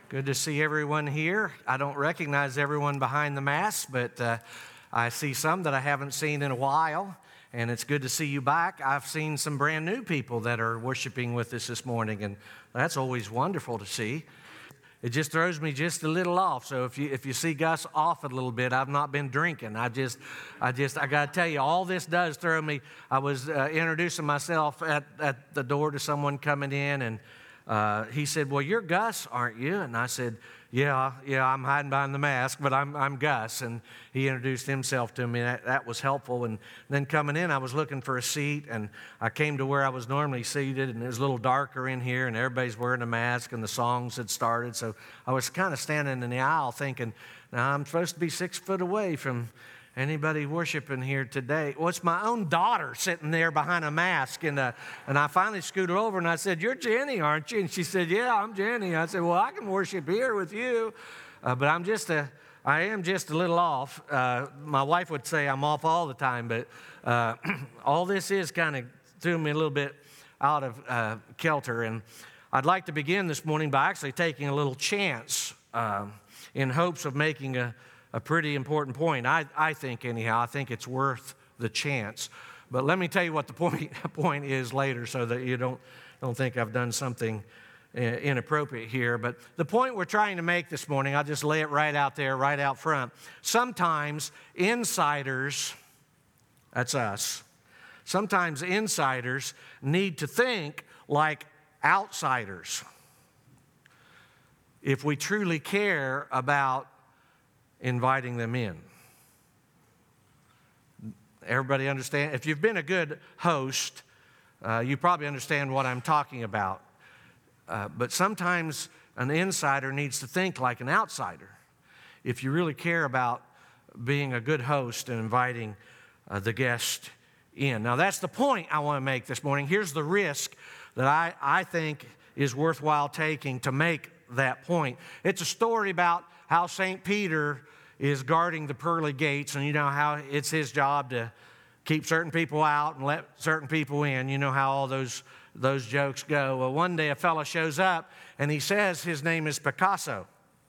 Good to see everyone here. I don't recognize everyone behind the mask, but I see some that I haven't seen in a while, and it's good to see you back. I've seen some brand new people that are worshiping with us this morning, and that's always wonderful to see. It just throws me just a little off. So if you see Gus off a little bit, I've not been drinking. I got to tell you, all this does throw me. I was introducing myself at the door to someone coming in, and he said, "Well, you're Gus, aren't you?" And I said, Yeah, I'm hiding behind the mask, but I'm Gus." And he introduced himself to me. That was helpful. And then coming in, I was looking for a seat, and I came to where I was normally seated, and it was a little darker in here, and everybody's wearing a mask, and the songs had started. So I was kind of standing in the aisle thinking, now I'm supposed to be 6 foot away from anybody worshiping here today. Well, it's my own daughter sitting there behind a mask, and I finally scooted over and I said, "You're Jenny, aren't you?" And she said, "Yeah, I'm Jenny." I said, "Well, I can worship here with you, but I am just a little off." My wife would say I'm off all the time, but all this is kind of threw me a little bit out of kilter. And I'd like to begin this morning by actually taking a little chance in hopes of making a pretty important point. I think anyhow. I think it's worth the chance. But let me tell you what the point is later, so that you don't think I've done something inappropriate here. But the point we're trying to make this morning, I'll just lay it right out there, right out front. Sometimes insiders, that's us, sometimes insiders need to think like outsiders if we truly care about inviting them in. Everybody understand? If you've been a good host, you probably understand what I'm talking about. But sometimes an insider needs to think like an outsider if you really care about being a good host and inviting the guest in. Now, that's the point I want to make this morning. Here's the risk that I think is worthwhile taking to make that point. It's a story about how St. Peter is guarding the pearly gates, and you know how it's his job to keep certain people out and let certain people in. You know how all those jokes go. Well, one day a fellow shows up, and he says his name is Picasso.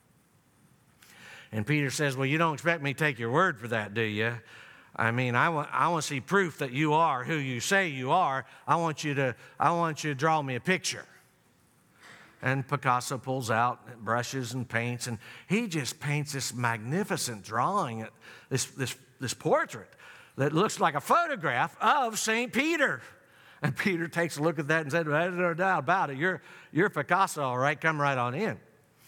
And Peter says, "Well, you don't expect me to take your word for that, do you? I mean, I want to see proof that you are who you say you are. I want you to draw me a picture." And Picasso pulls out brushes and paints, and he just paints this magnificent drawing, this portrait that looks like a photograph of St. Peter. And Peter takes a look at that and said, "Well, there's no doubt about it. You're Picasso, all right. Come right on in."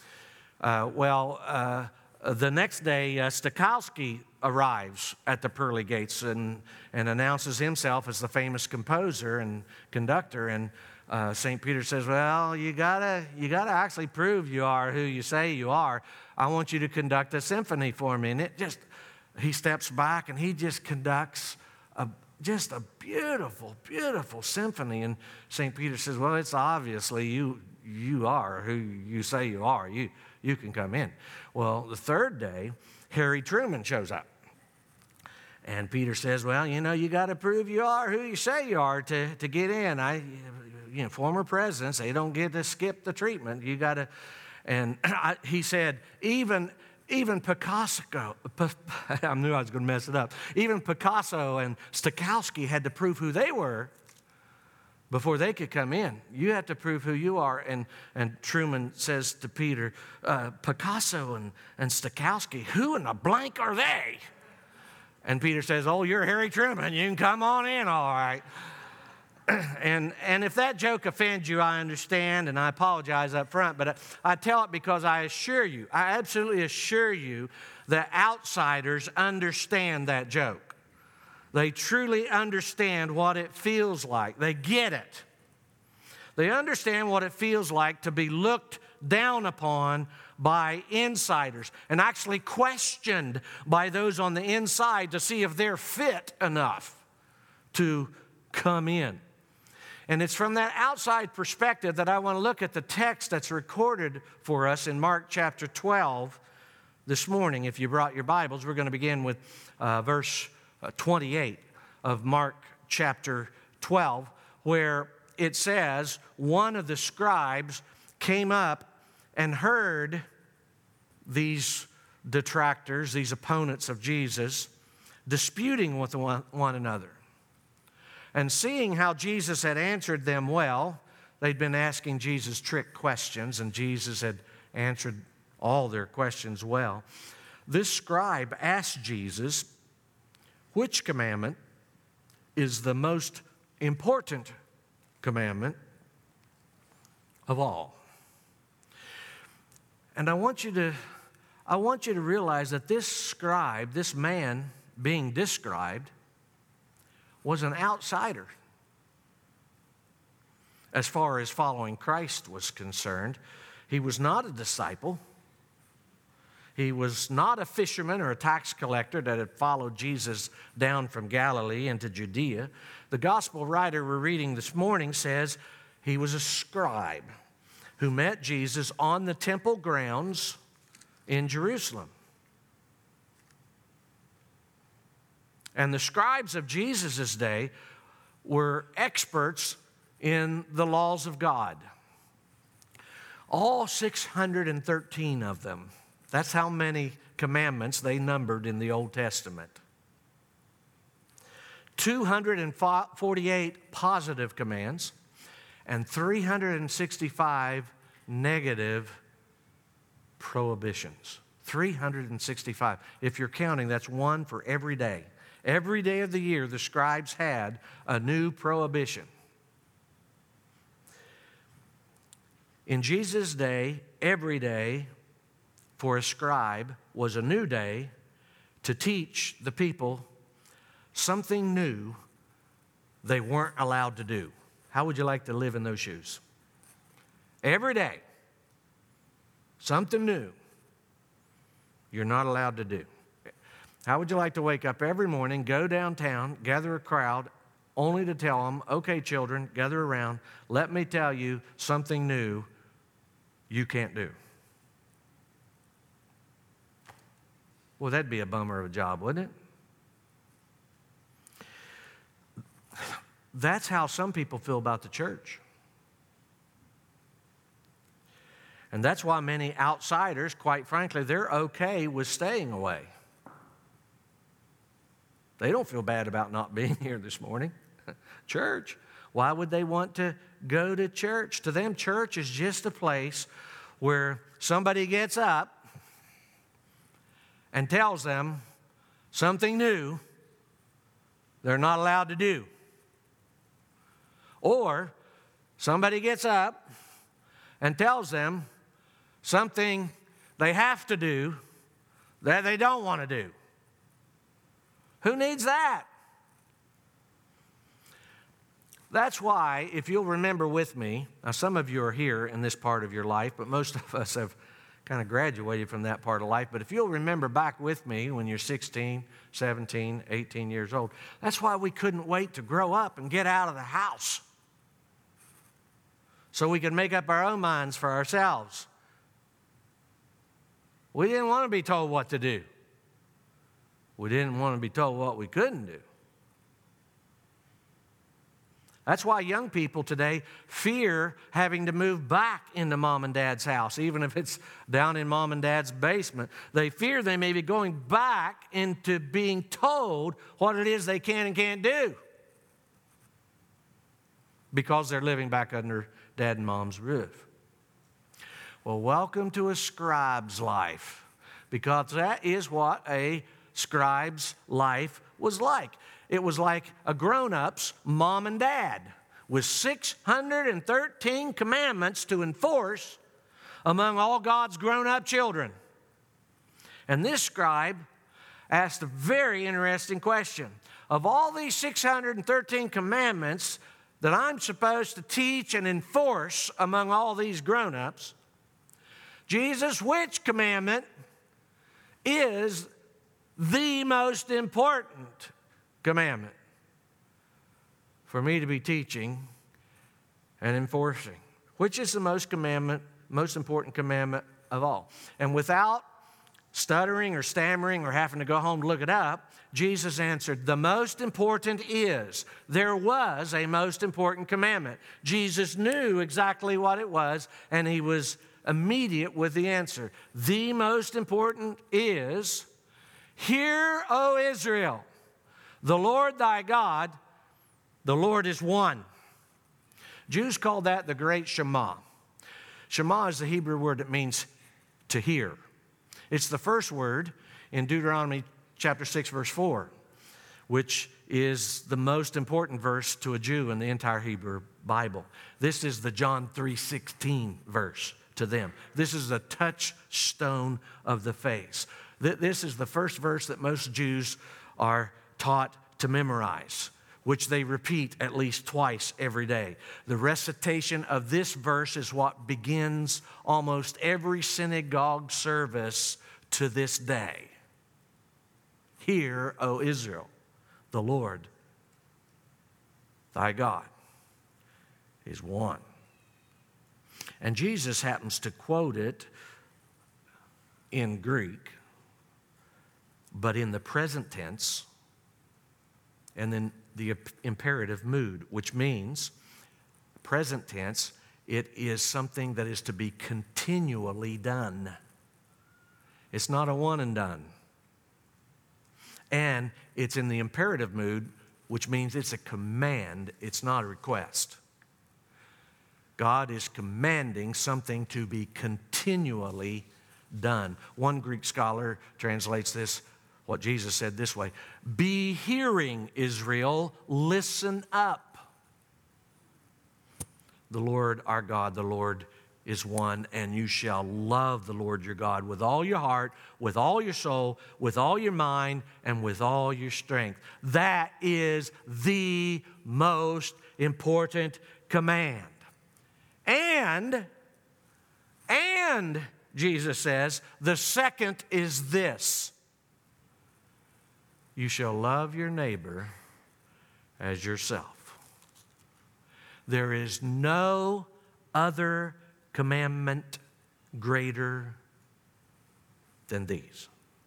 The next day, Stokowski arrives at the pearly gates and announces himself as the famous composer and conductor. And St. Peter says, "Well, you gotta actually prove you are who you say you are. I want you to conduct a symphony for me." And he steps back and he just conducts just a beautiful, beautiful symphony. And St. Peter says, "Well, it's obviously you are who you say you are. You can come in." Well, the third day, Harry Truman shows up. And Peter says, "Well, you got to prove you are who you say you are to get in. Former presidents, they don't get to skip the treatment. You got to." And he said, even Picasso, I knew I was going to mess it up. Even Picasso and Stokowski had to prove who they were before they could come in. You have to prove who you are. And Truman says to Peter, "Picasso and Stokowski, who in the blank are they?" And Peter says, "Oh, you're Harry Truman. You can come on in, all right." And if that joke offends you, I understand, and I apologize up front, but I tell it because I absolutely assure you that outsiders understand that joke. They truly understand what it feels like. They get it. They understand what it feels like to be looked down upon by insiders and actually questioned by those on the inside to see if they're fit enough to come in. And it's from that outside perspective that I want to look at the text that's recorded for us in Mark chapter 12 this morning. If you brought your Bibles, we're going to begin with verse 28 of Mark chapter 12, where it says, "One of the scribes came up and heard these detractors, these opponents of Jesus, disputing with one another. And seeing how Jesus had answered them well, they'd been asking Jesus trick questions, and Jesus had answered all their questions well. This scribe asked Jesus, which commandment is the most important commandment of all? And I want you to realize that this scribe, this man being described, was an outsider as far as following Christ was concerned. He was not a disciple. He was not a fisherman or a tax collector that had followed Jesus down from Galilee into Judea. The gospel writer we're reading this morning says he was a scribe who met Jesus on the temple grounds in Jerusalem. And the scribes of Jesus' day were experts in the laws of God. All 613 of them. That's how many commandments they numbered in the Old Testament. 248 positive commands and 365 negative prohibitions. 365. If you're counting, that's one for every day. Every day of the year, the scribes had a new prohibition. In Jesus' day, every day for a scribe was a new day to teach the people something new they weren't allowed to do. How would you like to live in those shoes? Every day, something new you're not allowed to do. How would you like to wake up every morning, go downtown, gather a crowd, only to tell them, okay, children, gather around, let me tell you something new you can't do? Well, that'd be a bummer of a job, wouldn't it? That's how some people feel about the church. And that's why many outsiders, quite frankly, they're okay with staying away. They don't feel bad about not being here this morning. Church. Why would they want to go to church? To them, church is just a place where somebody gets up and tells them something new they're not allowed to do. Or somebody gets up and tells them something they have to do that they don't want to do. Who needs that? That's why, if you'll remember with me, now some of you are here in this part of your life, but most of us have kind of graduated from that part of life. But if you'll remember back with me when you're 16, 17, 18 years old, that's why we couldn't wait to grow up and get out of the house so we could make up our own minds for ourselves. We didn't want to be told what to do. We didn't want to be told what we couldn't do. That's why young people today fear having to move back into mom and dad's house, even if it's down in mom and dad's basement. They fear they may be going back into being told what it is they can and can't do because they're living back under dad and mom's roof. Well, welcome to a scribe's life, because that is what a scribe's life was like. It was like a grown-up's mom and dad with 613 commandments to enforce among all God's grown-up children. And this scribe asked a very interesting question. Of all these 613 commandments that I'm supposed to teach and enforce among all these grown-ups, Jesus, which commandment is the most important commandment for me to be teaching and enforcing? Which is the most important commandment of all? And without stuttering or stammering or having to go home to look it up, Jesus answered, the most important is. There was a most important commandment. Jesus knew exactly what it was, and he was immediate with the answer. The most important is, "Hear, O Israel, the Lord thy God, the Lord is one." Jews call that the great Shema. Shema is the Hebrew word that means to hear. It's the first word in Deuteronomy chapter 6, verse 4, which is the most important verse to a Jew in the entire Hebrew Bible. This is the John 3:16 verse to them. This is the touchstone of the faith. This is the first verse that most Jews are taught to memorize, which they repeat at least twice every day. The recitation of this verse is what begins almost every synagogue service to this day. "Hear, O Israel, the Lord thy God is one." And Jesus happens to quote it in Greek, but in the present tense, and then the imperative mood, which means, present tense, it is something that is to be continually done. It's not a one and done. And it's in the imperative mood, which means it's a command, it's not a request. God is commanding something to be continually done. One Greek scholar translates this, what Jesus said, this way: "Be hearing, Israel, listen up. The Lord our God, the Lord is one, and you shall love the Lord your God with all your heart, with all your soul, with all your mind, and with all your strength." That is the most important command. And Jesus says, the second is this: you shall love your neighbor as yourself. There is no other commandment greater than these.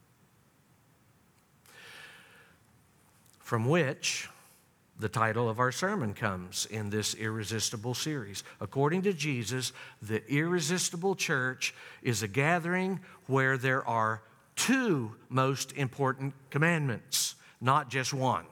From which the title of our sermon comes in this irresistible series. According to Jesus, the irresistible church is a gathering where there are two most important commandments, not just one.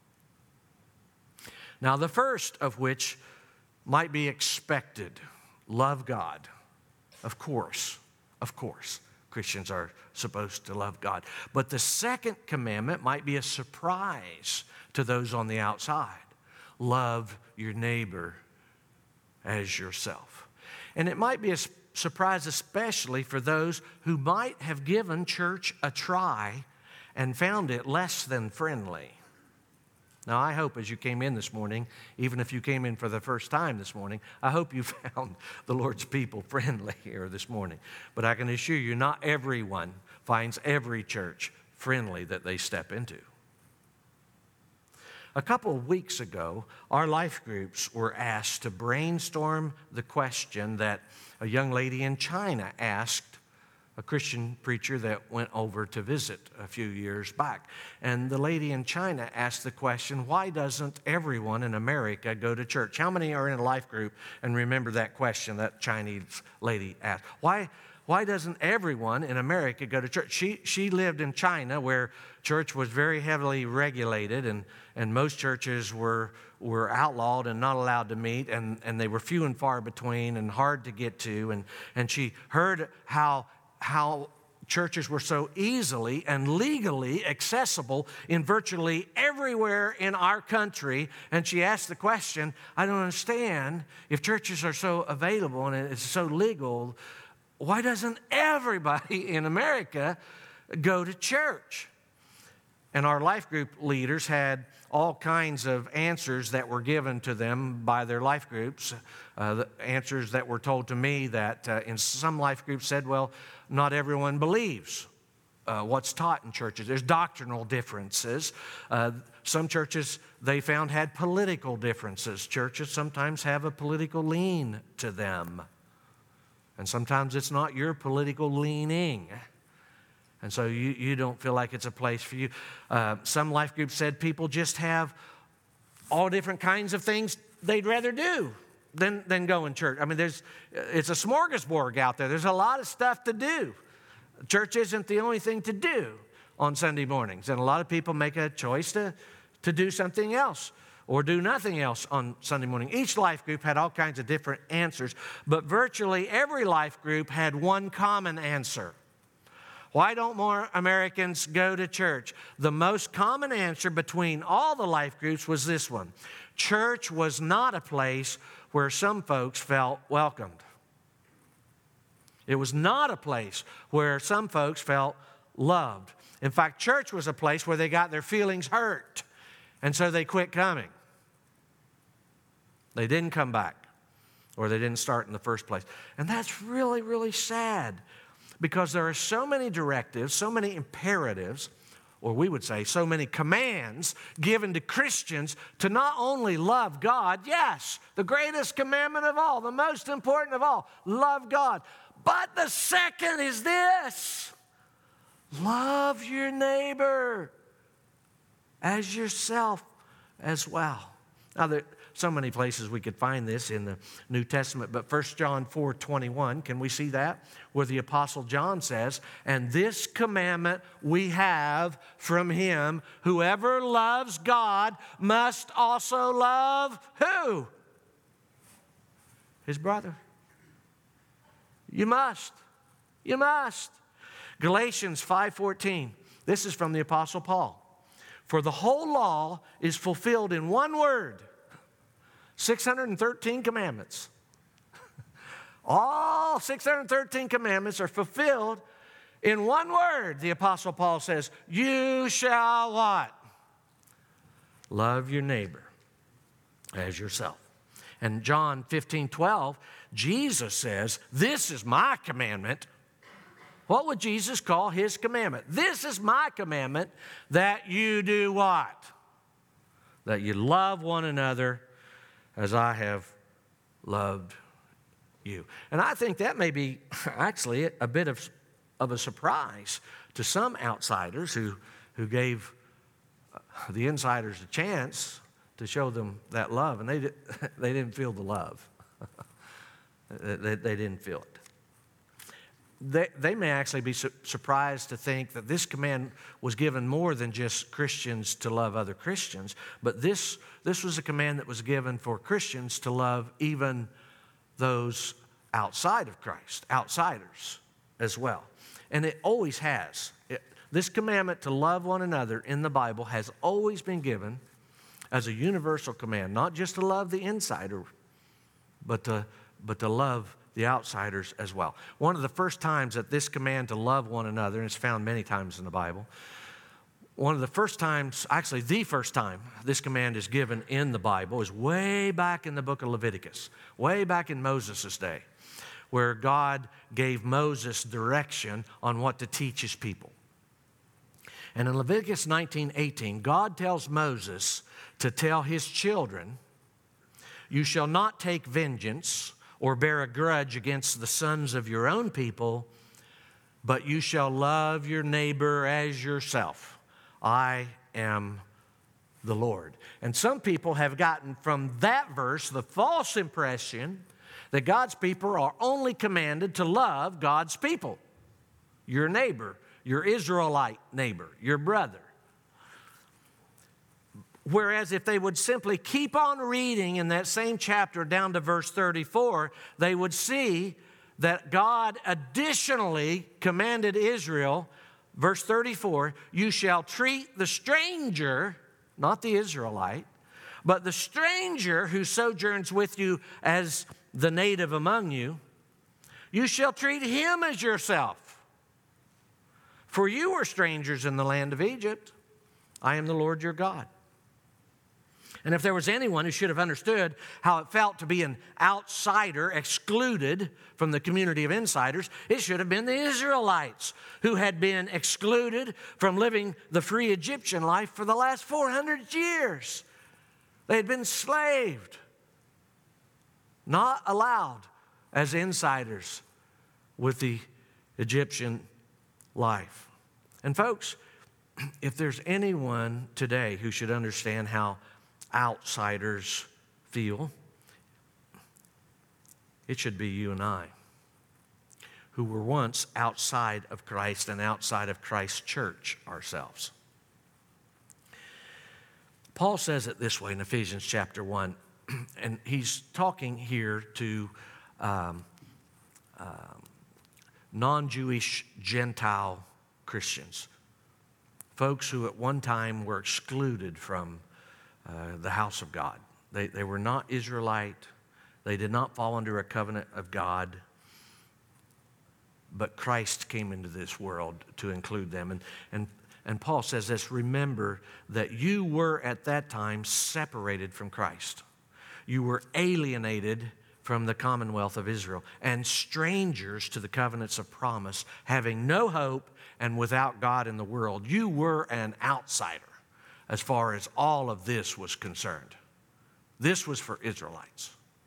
Now, the first of which might be expected: love God. Of course. Christians are supposed to love God. But the second commandment might be a surprise to those on the outside: love your neighbor as yourself. And it might be a surprise especially for those who might have given church a try and found it less than friendly. Now, I hope as you came in this morning, even if you came in for the first time this morning, I hope you found the Lord's people friendly here this morning. But I can assure you, not everyone finds every church friendly that they step into. A couple of weeks ago, our life groups were asked to brainstorm the question that a young lady in China asked a Christian preacher that went over to visit a few years back. And the lady in China asked the question, why doesn't everyone in America go to church? How many are in a life group and remember that question that Chinese lady asked? Why doesn't everyone in America go to church? She lived in China where church was very heavily regulated and most churches were outlawed and not allowed to meet, and they were few and far between and hard to get to. And she heard how churches were so easily and legally accessible in virtually everywhere in our country. And she asked the question, I don't understand, if churches are so available and it's so legal, why doesn't everybody in America go to church? And our life group leaders had all kinds of answers that were given to them by their life groups. The answers that were told to me that in some life groups said, well, not everyone believes what's taught in churches. There's doctrinal differences. Some churches they found had political differences. Churches sometimes have a political lean to them. And sometimes it's not your political leaning. And so you don't feel like it's a place for you. Some life groups said people just have all different kinds of things they'd rather do. than going to church. I mean, it's a smorgasbord out there. There's a lot of stuff to do. Church isn't the only thing to do on Sunday mornings. And a lot of people make a choice to do something else or do nothing else on Sunday morning. Each life group had all kinds of different answers, but virtually every life group had one common answer. Why don't more Americans go to church? The most common answer between all the life groups was this one. Church was not a place where some folks felt welcomed. It was not a place where some folks felt loved. In fact, church was a place where they got their feelings hurt, and so they quit coming. They didn't come back, or they didn't start in the first place. And that's really, really sad, because there are so many directives, so many imperatives, or we would say so many commands given to Christians to not only love God, yes, the greatest commandment of all, the most important of all, love God. But the second is this: love your neighbor as yourself as well. Now, there are so many places we could find this in the New Testament, but 1 John 4:21, can we see that? Where the Apostle John says, "And this commandment we have from him, whoever loves God must also love" who? His brother. You must. You must. Galatians 5:14. This is from the Apostle Paul. "For the whole law is fulfilled in one word." 613 commandments. All 613 commandments are fulfilled in one word. The Apostle Paul says, "You shall" what? Love your neighbor as yourself. And John 15:12, Jesus says, "This is my commandment." What would Jesus call his commandment? "This is my commandment, that you do" what? That you love one another as I have loved you. And I think that may be actually a bit of a surprise to some outsiders who gave the insiders a chance to show them that love, and they didn't feel the love. They didn't feel it. They may actually be surprised to think that this command was given more than just Christians to love other Christians, but this was a command that was given for Christians to love even those outside of Christ, outsiders as well. And it always has. This commandment to love one another in the Bible has always been given as a universal command, not just to love the insider, but to love the outsiders as well. One of the first times that this command to love one another, and it's found many times in the Bible, one of the first times, actually the first time this command is given in the Bible is way back in the book of Leviticus, way back in Moses' day, where God gave Moses direction on what to teach his people. And in Leviticus 19:18, God tells Moses to tell his children, "You shall not take vengeance or bear a grudge against the sons of your own people, but you shall love your neighbor as yourself. I am the Lord." And some people have gotten from that verse the false impression that God's people are only commanded to love God's people, your neighbor, your Israelite neighbor, your brother. Whereas if they would simply keep on reading in that same chapter down to verse 34, they would see that God additionally commanded Israel, verse 34, "You shall treat the stranger," not the Israelite, "but the stranger who sojourns with you as the native among you, you shall treat him as yourself. For you were strangers in the land of Egypt. I am the Lord your God." And if there was anyone who should have understood how it felt to be an outsider excluded from the community of insiders, it should have been the Israelites, who had been excluded from living the free Egyptian life for the last 400 years. They had been enslaved, not allowed as insiders with the Egyptian life. And folks, if there's anyone today who should understand how outsiders feel, It should be you and I, who were once outside of Christ and outside of Christ's church ourselves. Paul says it this way in Ephesians chapter 1, and he's talking here to non-Jewish Gentile Christians, folks who at one time were excluded from the house of God. They were not Israelite. They did not fall under a covenant of God, but Christ came into this world to include them. And Paul says this, remember that you were at that time separated from Christ. You were alienated from the commonwealth of Israel and strangers to the covenants of promise, having no hope and without God in the world. You were an outsider as far as all of this was concerned. This was for Israelites.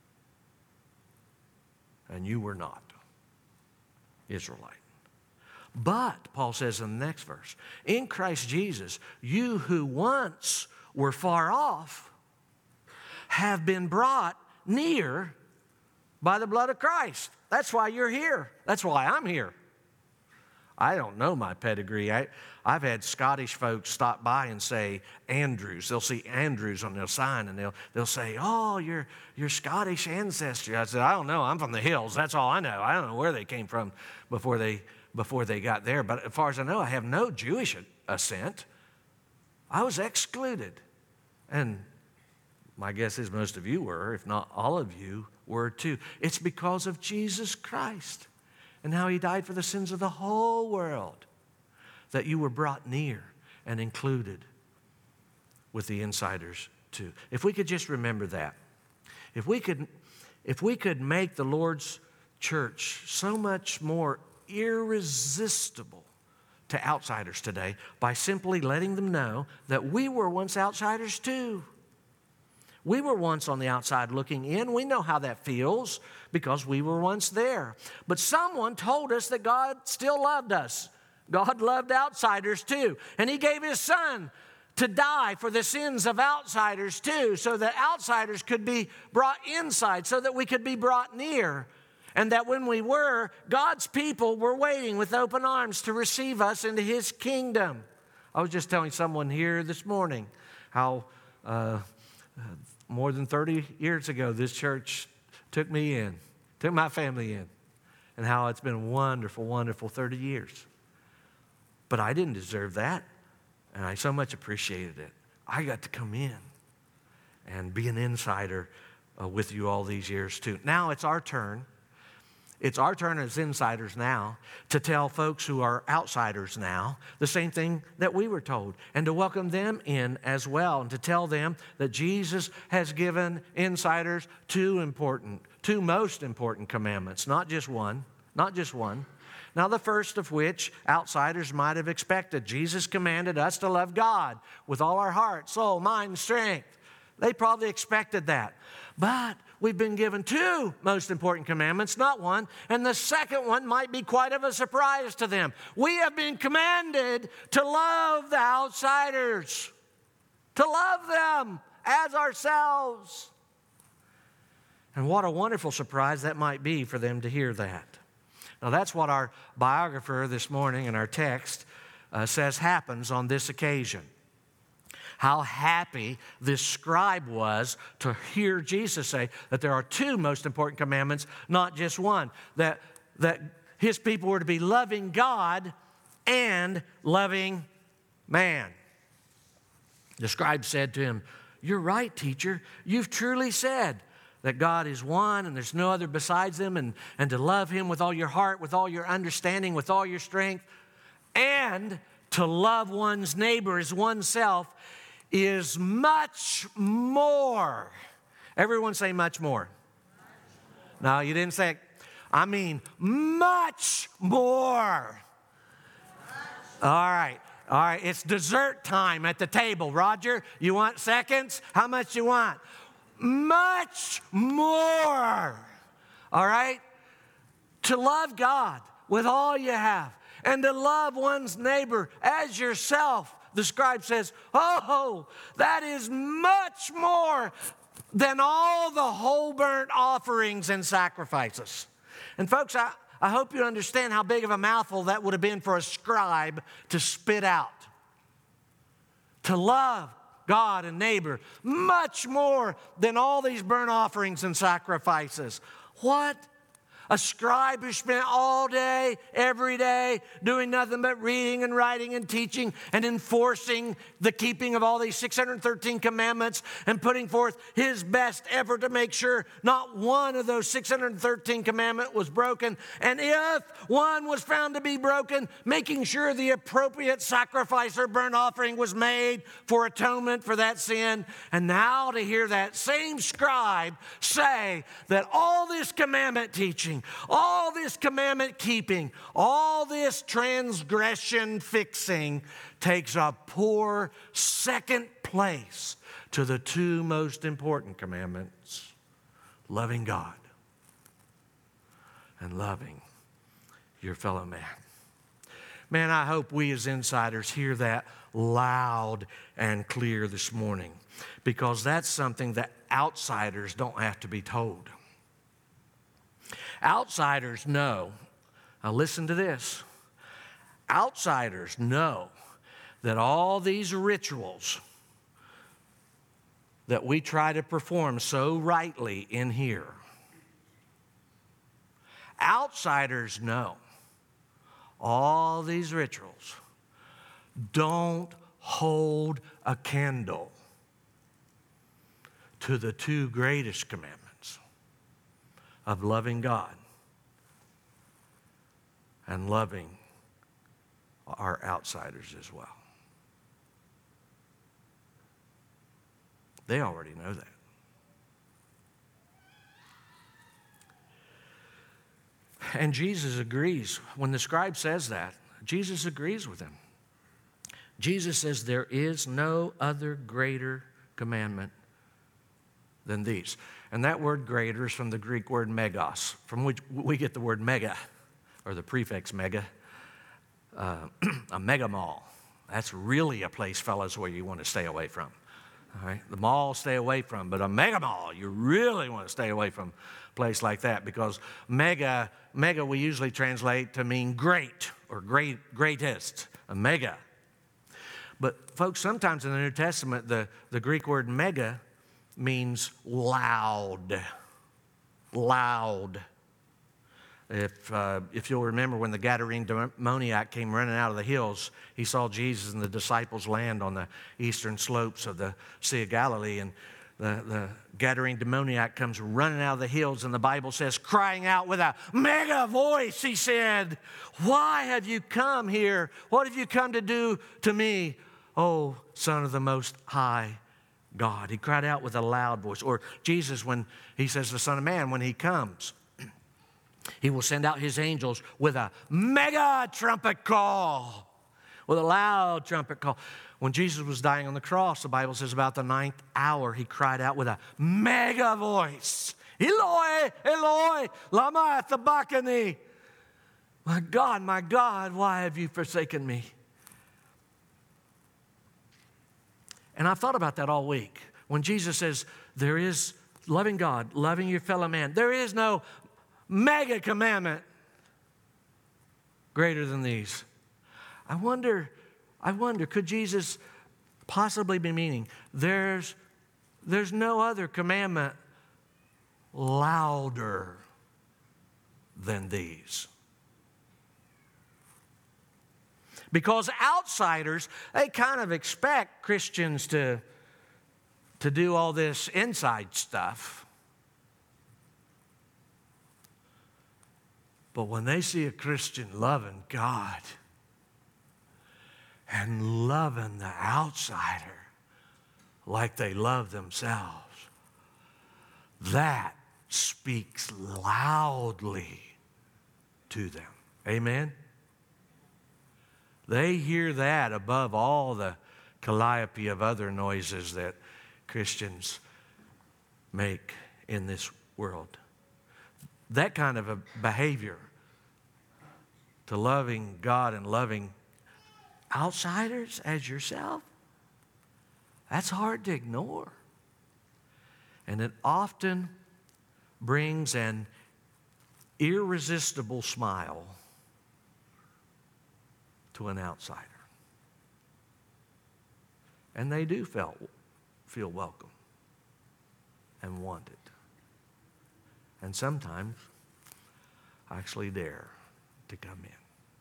And you were not Israelite. But, Paul says in the next verse, in Christ Jesus, you who once were far off have been brought near by the blood of Christ. That's why you're here. That's why I'm here. I don't know my pedigree. I've had Scottish folks stop by and say Andrews. They'll see Andrews on their sign and they'll say, oh, you're Scottish ancestry. I said, I don't know. I'm from the hills. That's all I know. I don't know where they came from before they got there. But as far as I know, I have no Jewish ascent. I was excluded. And my guess is most of you were, if not all of you were too. It's because of Jesus Christ and how he died for the sins of the whole world that you were brought near and included with the insiders too. If we could just remember that. If we could make the Lord's church so much more irresistible to outsiders today by simply letting them know that we were once outsiders too. We were once on the outside looking in. We know how that feels because we were once there. But someone told us that God still loved us. God loved outsiders too. And he gave his son to die for the sins of outsiders too, so that outsiders could be brought inside, so that we could be brought near. And that when we were, God's people were waiting with open arms to receive us into his kingdom. I was just telling someone here this morning how more than 30 years ago, this church took me in, took my family in, and how it's been a wonderful, wonderful 30 years. But I didn't deserve that, and I so much appreciated it. I got to come in and be an insider with you all these years too. Now it's our turn. It's our turn as insiders now to tell folks who are outsiders now the same thing that we were told, and to welcome them in as well, and to tell them that Jesus has given insiders two most important commandments, not just one. Now, the first of which outsiders might have expected. Jesus commanded us to love God with all our heart, soul, mind, and strength. They probably expected that. But we've been given two most important commandments, not one, and the second one might be quite of a surprise to them. We have been commanded to love the outsiders, to love them as ourselves. And what a wonderful surprise that might be for them to hear that. Now, that's what our biographer this morning in our text says happens on this occasion. How happy this scribe was to hear Jesus say that there are two most important commandments, not just one. That his people were to be loving God and loving man. The scribe said to him, "You're right, teacher. You've truly said that God is one and there's no other besides him, and to love him with all your heart, with all your understanding, with all your strength, and to love one's neighbor as oneself is much more." Everyone say much more. No, you didn't say it. I mean much more. All right. It's dessert time at the table. Roger, you want seconds? How much you want? Much more. All right? To love God with all you have and to love one's neighbor as yourself. The scribe says, oh, that is much more. than all the whole burnt offerings and sacrifices. And folks, I hope you understand how big of a mouthful that would have been for a scribe to spit out. To love God and neighbor much more than all these burnt offerings and sacrifices. What? A scribe who spent all day, every day, doing nothing but reading and writing and teaching and enforcing the keeping of all these 613 commandments and putting forth his best effort to make sure not one of those 613 commandments was broken. And if one was found to be broken, making sure the appropriate sacrifice or burnt offering was made for atonement for that sin. And now to hear that same scribe say that all this commandment teaching, all this commandment keeping, all this transgression fixing takes a poor second place to the two most important commandments: loving God and loving your fellow man. Man, I hope we as insiders hear that loud and clear this morning, because that's something that outsiders don't have to be told. Outsiders know, now listen to this, outsiders know that all these rituals that we try to perform so rightly in here, outsiders know all these rituals don't hold a candle to the two greatest commandments of loving God and loving our outsiders as well. They already know that. And Jesus agrees. When the scribe says that, Jesus agrees with him. Jesus says there is no other greater commandment than these. And that word greater is from the Greek word megos, from which we get the word mega, or the prefix mega, a mega mall. That's really a place, fellas, where you want to stay away from. All right? The mall, stay away from, but a mega mall, you really want to stay away from a place like that, because mega we usually translate to mean great or greatest, a mega. But folks, sometimes in the New Testament, the Greek word mega means loud. Loud. If you'll remember, when the Gadarene demoniac came running out of the hills, he saw Jesus and the disciples land on the eastern slopes of the Sea of Galilee, and the Gadarene demoniac comes running out of the hills, and the Bible says, crying out with a mega voice, he said, "Why have you come here? What have you come to do to me, O Son of the Most High God?" He cried out with a loud voice. Or Jesus, when he says, the Son of Man, when he comes, he will send out his angels with a mega trumpet call, with a loud trumpet call. When Jesus was dying on the cross, the Bible says about the 9th hour, he cried out with a mega voice, "Eloi, Eloi, lama sabachthani." My God, why have you forsaken me? And I've thought about that all week. When Jesus says there is loving God, loving your fellow man, there is no mega commandment greater than these. I wonder, could Jesus possibly be meaning there's no other commandment louder than these? Because outsiders, they kind of expect Christians to do all this inside stuff. But when they see a Christian loving God and loving the outsider like they love themselves, that speaks loudly to them. Amen? They hear that above all the calliope of other noises that Christians make in this world. That kind of a behavior to loving God and loving outsiders as yourself, that's hard to ignore. And it often brings an irresistible smile to an outsider. And they do feel welcome and wanted. And sometimes actually dare to come in.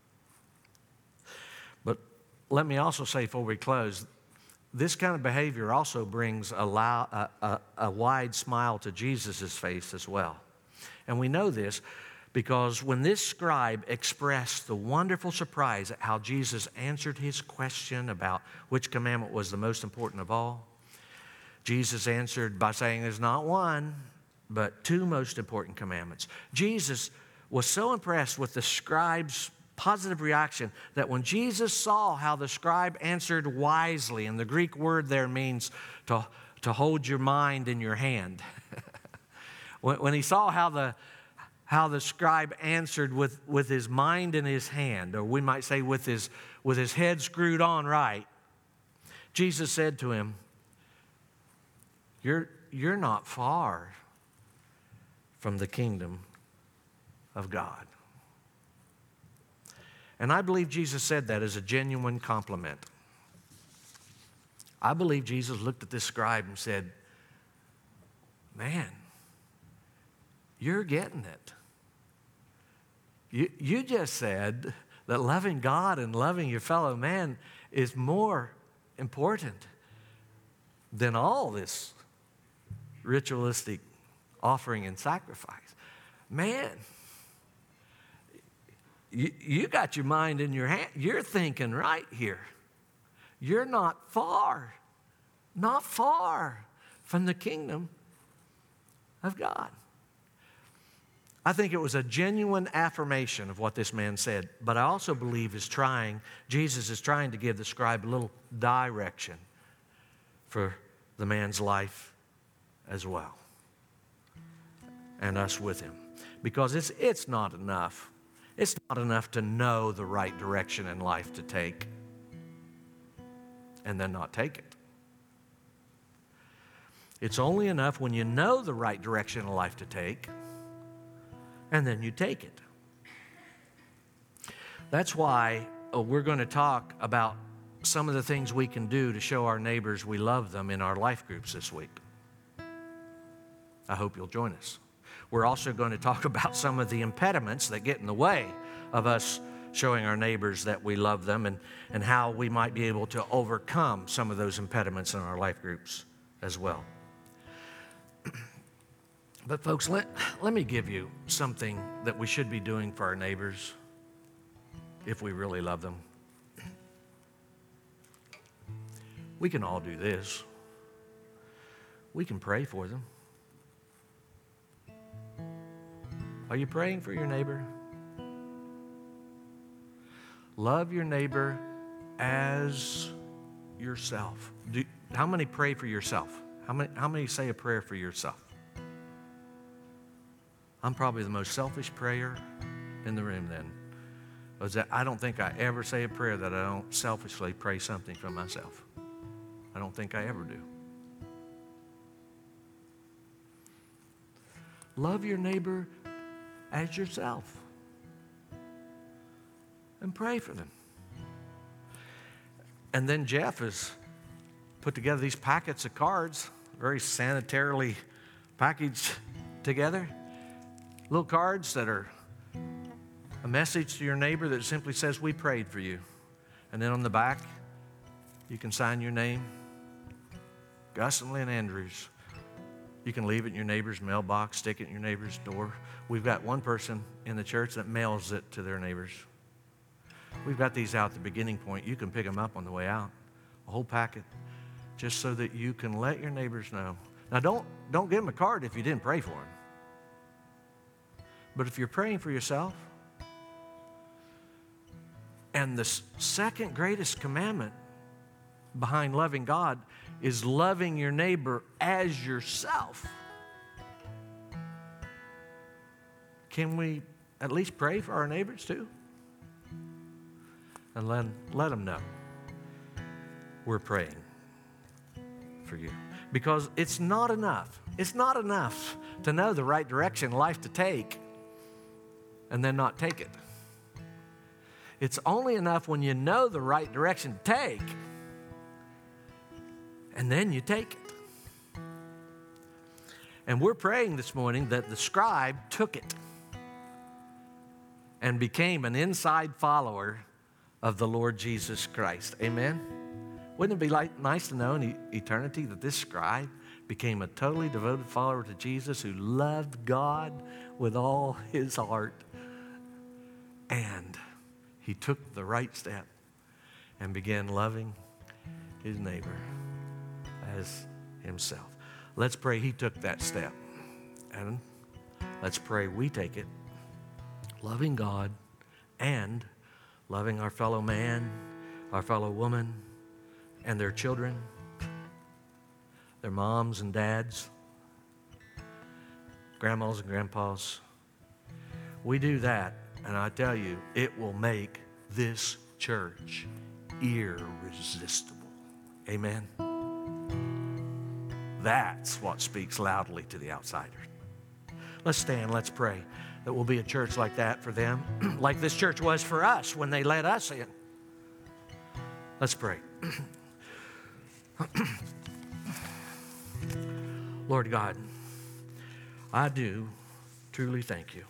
But let me also say before we close, this kind of behavior also brings a wide smile to Jesus' face as well. And we know this because when this scribe expressed the wonderful surprise at how Jesus answered his question about which commandment was the most important of all, Jesus answered by saying there's not one, but two most important commandments. Jesus was so impressed with the scribe's positive reaction that when Jesus saw how the scribe answered wisely, and the Greek word there means to hold your mind in your hand. When he saw how the scribe answered with his mind in his hand, or we might say with his head screwed on right, Jesus said to him, You're not far from the kingdom of God. And I believe Jesus said that as a genuine compliment. I believe Jesus looked at this scribe and said, man, you're getting it. You just said that loving God and loving your fellow man is more important than all this ritualistic offering and sacrifice. Man, you got your mind in your hand. You're thinking right here. You're not far from the kingdom of God. I think it was a genuine affirmation of what this man said, but I also believe Jesus is trying to give the scribe a little direction for the man's life as well, and us with him. Because it's not enough. It's not enough to know the right direction in life to take and then not take it. It's only enough when you know the right direction in life to take and then you take it. That's why we're going to talk about some of the things we can do to show our neighbors we love them in our life groups this week. I hope you'll join us. We're also going to talk about some of the impediments that get in the way of us showing our neighbors that we love them and how we might be able to overcome some of those impediments in our life groups as well. But folks, let me give you something that we should be doing for our neighbors if we really love them. We can all do this. We can pray for them. Are you praying for your neighbor? Love your neighbor as yourself. How many pray for yourself? How many say a prayer for yourself? I'm probably the most selfish prayer in the room then. I don't think I ever say a prayer that I don't selfishly pray something for myself. I don't think I ever do. Love your neighbor as yourself and pray for them. And then Jeff has put together these packets of cards, very sanitarily packaged together. Little cards that are a message to your neighbor that simply says, we prayed for you. And then on the back, you can sign your name, Gus and Lynn Andrews. You can leave it in your neighbor's mailbox, stick it in your neighbor's door. We've got one person in the church that mails it to their neighbors. We've got these out at the beginning point. You can pick them up on the way out, a whole packet, just so that you can let your neighbors know. Now, don't give them a card if you didn't pray for them. But if you're praying for yourself, and the second greatest commandment behind loving God is loving your neighbor as yourself, can we at least pray for our neighbors too? And let them know we're praying for you. Because it's not enough. It's not enough to know the right direction in life to take and then not take it. It's only enough when you know the right direction to take and then you take it. And we're praying this morning that the scribe took it and became an inside follower of the Lord Jesus Christ. Amen? Wouldn't it be nice to know in eternity that this scribe became a totally devoted follower to Jesus who loved God with all his heart, and he took the right step and began loving his neighbor as himself. Let's pray he took that step, and let's pray we take it, loving God and loving our fellow man, our fellow woman, and their children, their moms and dads, grandmas and grandpas. We do that, and I tell you, it will make this church irresistible. Amen? That's what speaks loudly to the outsider. Let's stand, let's pray that we'll be a church like that for them, like this church was for us when they let us in. Let's pray. Lord God, I do truly thank you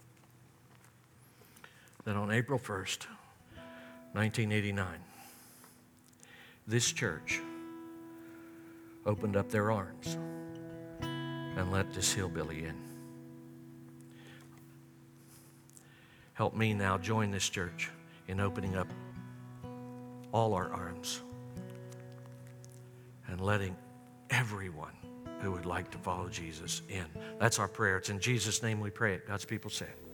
that on April 1st, 1989, this church opened up their arms and let this hillbilly in. Help me now join this church in opening up all our arms and letting everyone who would like to follow Jesus in. That's our prayer. It's in Jesus' name we pray it. God's people say it.